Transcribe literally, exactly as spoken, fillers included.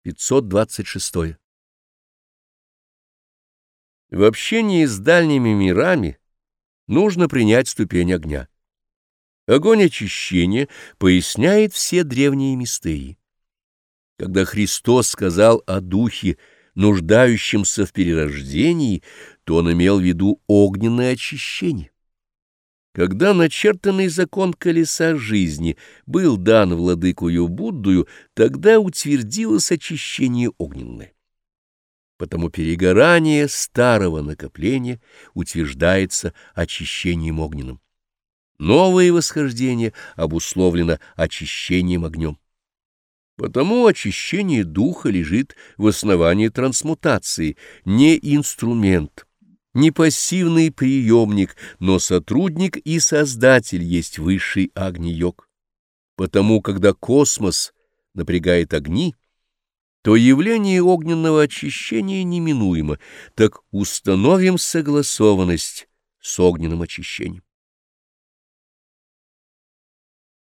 пятьсот двадцать шесть. В общении с дальними мирами нужно принять ступень огня. Огонь очищения поясняет все древние мистерии. Когда Христос сказал о духе, нуждающемся в перерождении, то он имел в виду огненное очищение. Когда начертанный закон колеса жизни был дан владыкою Буддою, тогда утвердилось очищение огненное. Потому перегорание старого накопления утверждается очищением огненным. Новое восхождение обусловлено очищением огнем. Потому очищение духа лежит в основании трансмутации, не инструмент, не пассивный приемник, но сотрудник и создатель есть высший Агни-йог. Потому, когда космос напрягает огни, то явление огненного очищения неминуемо, так установим согласованность с огненным очищением.